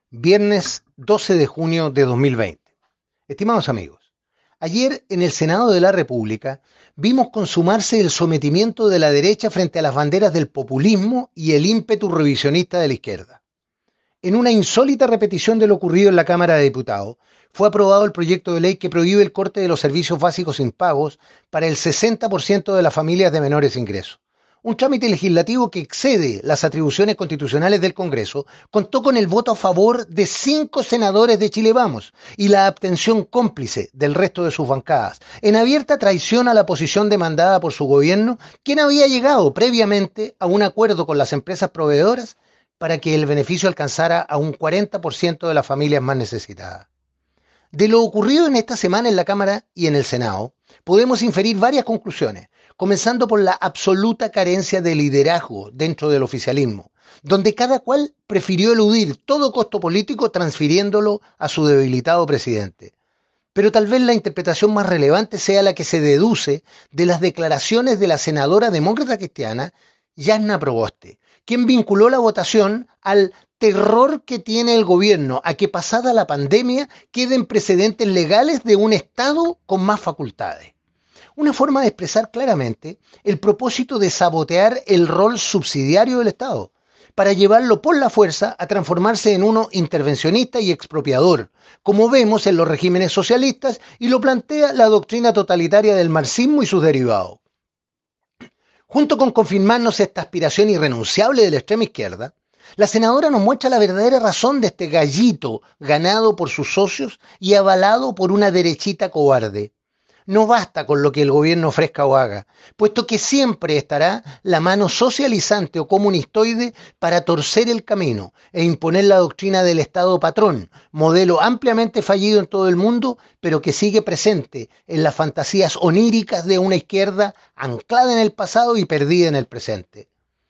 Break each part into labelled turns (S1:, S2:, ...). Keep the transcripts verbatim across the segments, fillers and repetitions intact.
S1: Viernes doce de junio de dos mil veinte. Estimados amigos, ayer en el Senado de la República vimos consumarse el sometimiento de la derecha frente a las banderas del populismo y el ímpetu revisionista de la izquierda. En una insólita repetición de lo ocurrido en la Cámara de Diputados, fue aprobado el proyecto de ley que prohíbe el corte de los servicios básicos impagos para el sesenta por ciento de las familias de menores ingresos. Un trámite legislativo que excede las atribuciones constitucionales del Congreso, contó con el voto a favor de cinco senadores de Chile Vamos y la abstención cómplice del resto de sus bancadas, en abierta traición a la posición demandada por su gobierno, quien había llegado previamente a un acuerdo con las empresas proveedoras para que el beneficio alcanzara a un cuarenta por ciento de las familias más necesitadas. De lo ocurrido en esta semana en la Cámara y en el Senado, podemos inferir varias conclusiones, comenzando por la absoluta carencia de liderazgo dentro del oficialismo, donde cada cual prefirió eludir todo costo político transfiriéndolo a su debilitado presidente. Pero tal vez la interpretación más relevante sea la que se deduce de las declaraciones de la senadora demócrata cristiana, Yasna Proboste, quien vinculó la votación al terror que tiene el gobierno a que pasada la pandemia queden precedentes legales de un Estado con más facultades. Una forma de expresar claramente el propósito de sabotear el rol subsidiario del Estado, para llevarlo por la fuerza a transformarse en uno intervencionista y expropiador, como vemos en los regímenes socialistas y lo plantea la doctrina totalitaria del marxismo y sus derivados. Junto con confirmarnos esta aspiración irrenunciable de la extrema izquierda, la senadora nos muestra la verdadera razón de este gallito ganado por sus socios y avalado por una derechita cobarde. No basta con lo que el gobierno ofrezca o haga, puesto que siempre estará la mano socializante o comunistoide para torcer el camino e imponer la doctrina del Estado patrón, modelo ampliamente fallido en todo el mundo, pero que sigue presente en las fantasías oníricas de una izquierda anclada en el pasado y perdida en el presente.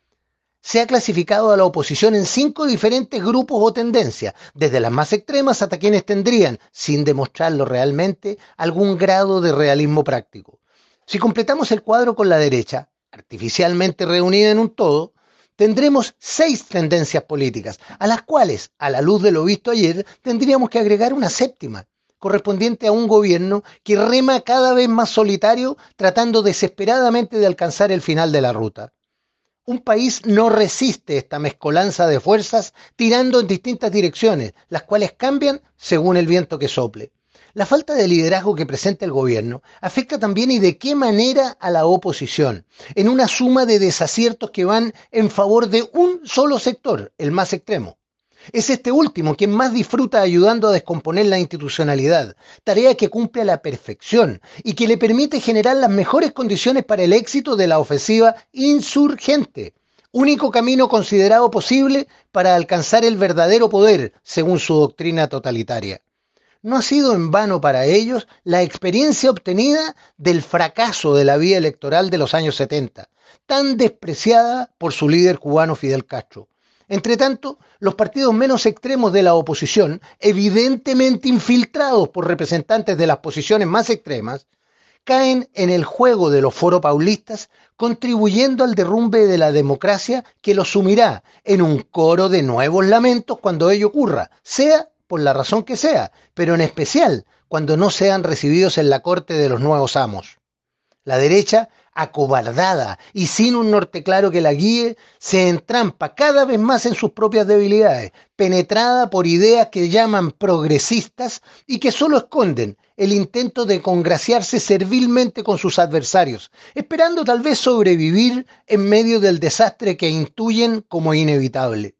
S1: Se ha clasificado a la oposición en cinco diferentes grupos o tendencias, desde las más extremas hasta quienes tendrían, sin demostrarlo realmente, algún grado de realismo práctico. Si completamos el cuadro con la derecha, artificialmente reunida en un todo, tendremos seis tendencias políticas, a las cuales, a la luz de lo visto ayer, tendríamos que agregar una séptima, correspondiente a un gobierno que rema cada vez más solitario, tratando desesperadamente de alcanzar el final de la ruta. Un país no resiste esta mezcolanza de fuerzas tirando en distintas direcciones, las cuales cambian según el viento que sople. La falta de liderazgo que presenta el gobierno afecta también y de qué manera a la oposición, en una suma de desaciertos que van en favor de un solo sector, el más extremo. Es este último quien más disfruta ayudando a descomponer la institucionalidad, tarea que cumple a la perfección y que le permite generar las mejores condiciones para el éxito de la ofensiva insurgente, único camino considerado posible para alcanzar el verdadero poder, según su doctrina totalitaria. No ha sido en vano para ellos la experiencia obtenida del fracaso de la vía electoral de los años setenta, tan despreciada por su líder cubano Fidel Castro. Entre tanto, los partidos menos extremos de la oposición, evidentemente infiltrados por representantes de las posiciones más extremas, caen en el juego de los foropaulistas, contribuyendo al derrumbe de la democracia que los sumirá en un coro de nuevos lamentos cuando ello ocurra, sea por la razón que sea, pero en especial cuando no sean recibidos en la corte de los nuevos amos. La derecha, acobardada y sin un norte claro que la guíe, se entrampa cada vez más en sus propias debilidades, penetrada por ideas que llaman progresistas y que solo esconden el intento de congraciarse servilmente con sus adversarios, esperando tal vez sobrevivir en medio del desastre que intuyen como inevitable.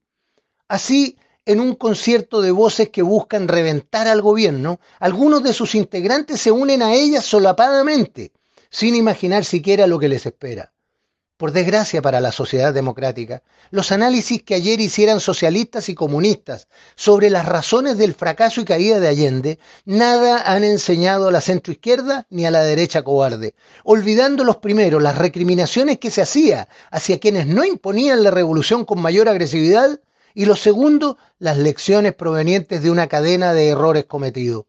S1: Así, en un concierto de voces que buscan reventar al gobierno, algunos de sus integrantes se unen a ellas solapadamente, sin imaginar siquiera lo que les espera. Por desgracia para la sociedad democrática, los análisis que ayer hicieran socialistas y comunistas sobre las razones del fracaso y caída de Allende, nada han enseñado a la centroizquierda ni a la derecha cobarde, olvidando los primeros las recriminaciones que se hacía hacia quienes no imponían la revolución con mayor agresividad, y los segundos, las lecciones provenientes de una cadena de errores cometidos.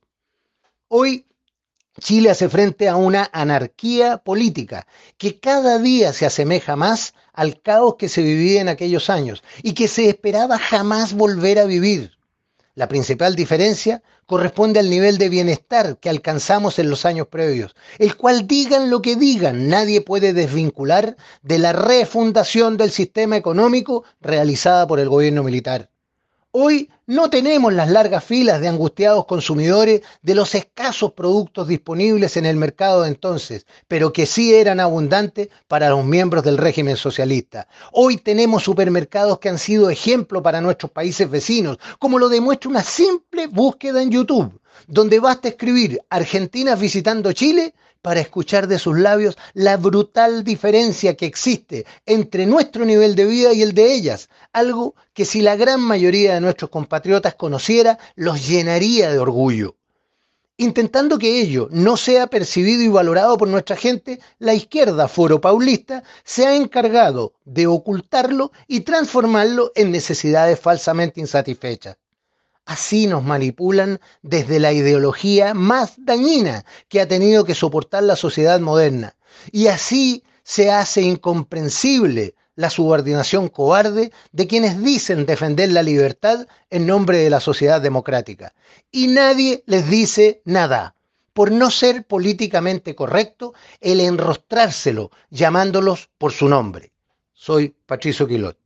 S1: Hoy, Chile hace frente a una anarquía política que cada día se asemeja más al caos que se vivía en aquellos años y que se esperaba jamás volver a vivir. La principal diferencia corresponde al nivel de bienestar que alcanzamos en los años previos, el cual digan lo que digan, nadie puede desvincular de la refundación del sistema económico realizada por el gobierno militar. Hoy no tenemos las largas filas de angustiados consumidores de los escasos productos disponibles en el mercado de entonces, pero que sí eran abundantes para los miembros del régimen socialista. Hoy tenemos supermercados que han sido ejemplo para nuestros países vecinos, como lo demuestra una simple búsqueda en YouTube, donde basta escribir Argentina visitando Chile para escuchar de sus labios la brutal diferencia que existe entre nuestro nivel de vida y el de ellas, algo que si la gran mayoría de nuestros compatriotas conociera, los llenaría de orgullo. Intentando que ello no sea percibido y valorado por nuestra gente, la izquierda foro paulista se ha encargado de ocultarlo y transformarlo en necesidades falsamente insatisfechas. Así nos manipulan desde la ideología más dañina que ha tenido que soportar la sociedad moderna. Y así se hace incomprensible la subordinación cobarde de quienes dicen defender la libertad en nombre de la sociedad democrática. Y nadie les dice nada, por no ser políticamente correcto el enrostrárselo llamándolos por su nombre. Soy Patricio Quilot.